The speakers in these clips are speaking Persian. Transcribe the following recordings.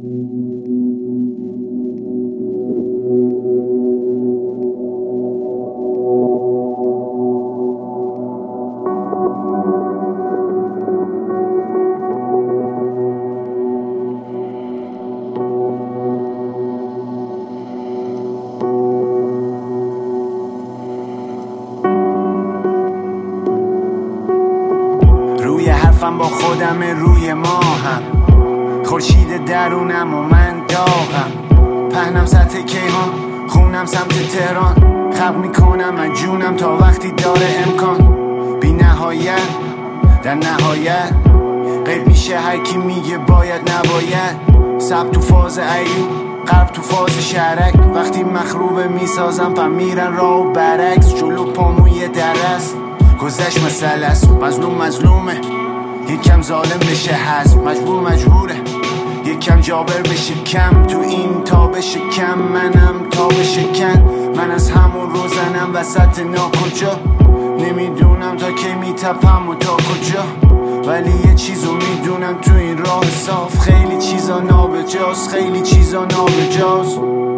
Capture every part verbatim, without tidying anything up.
روی حرفم با خودم روی ماهم، خورشید درونم و من داغم. پهنم سطح کیهان، خونم سمت تهران. خلق میکنم از جونم تا وقتی داره امکان. بی نهایت در نهایت غیب میشه هر کی میگه باید نباید. سب تو فاز ایوب، قلب تو فاز شرک. وقتی مخروبه میسازم پا میرن راه و برعکس. جلو پاموی درست گذشت مسئله است. مظلوم مظلومه یکم ظالم بشه هست. مجبور مجبوره یکم جابر بشه کم. تو این تا بشه کم منم تا بشه کن. من از همون روزنم وسط ناکجا. نمیدونم تا کی میتپم و تا کجا، ولی یه چیزو میدونم تو این راه صاف. خیلی چیزا نابجاست، خیلی چیزا نابجاست.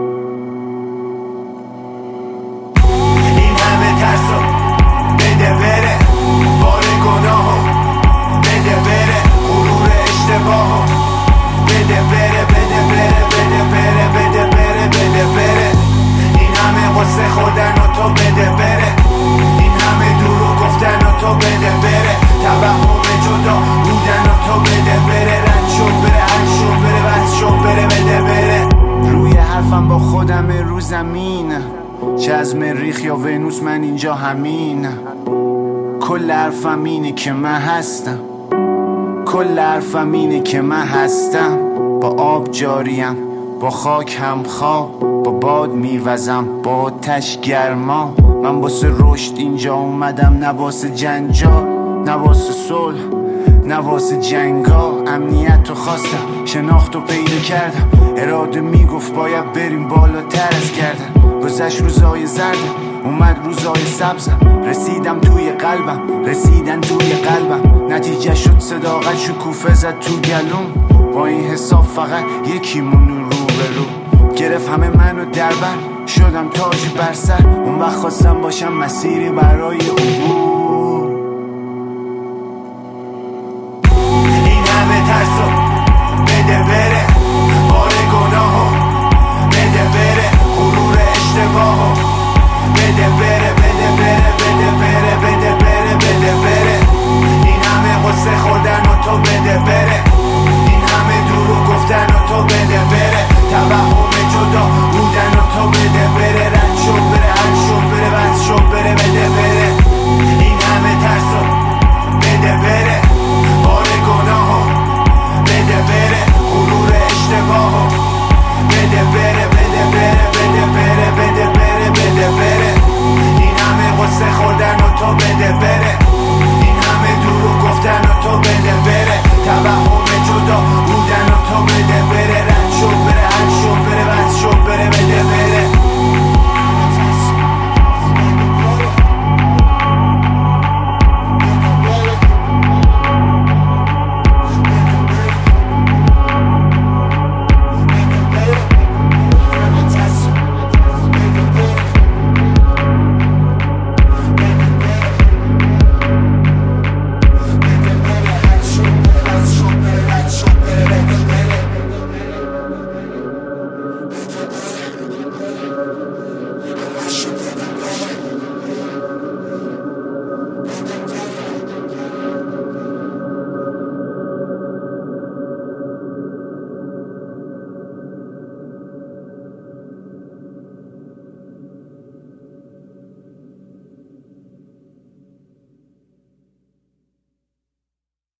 این همه ترسو بده بره، بار گناهو بده بره، غرور اشتباهو بده بره بده بره بده بره بده بره بده بره. این همه غصه خوردن و تو بده بره، این همه دروغ گفتن و تو بده بره. توهم جدا بودن و تو بده بره. رد شد بره، حل شد بره، بس شد بره بده بره. روی حرفم با خودم رو زمین، چه از مریخ یا ونوس من اینجا همین. کل حرفم اینه که من هستم، کل حرفم اینه که من هستم. با آب جاریم، با خاک هم خواب، با باد میوزم، با آتش گرما. من واسه رشد اینجا اومدم، نه واسه جنجال، نه واسه صلح، نه واسه جنگا. امنیت رو خواستم، شناخت رو پیدا کردم. اراده میگفت باید بریم بالاتر از گردن. گذشت روزای زردم، اومد روزای سبزم. رسیدم توی قلبم، رسیدن توی قلبم. نتیجه شد صداقت، شکوفه زد تو گلوم. با این حساب فقط یکی مون رو به رو. گرفت همه منو در بر، شدم تاج بر سر. اون وقت خواستم باشم مسیری برای عبور.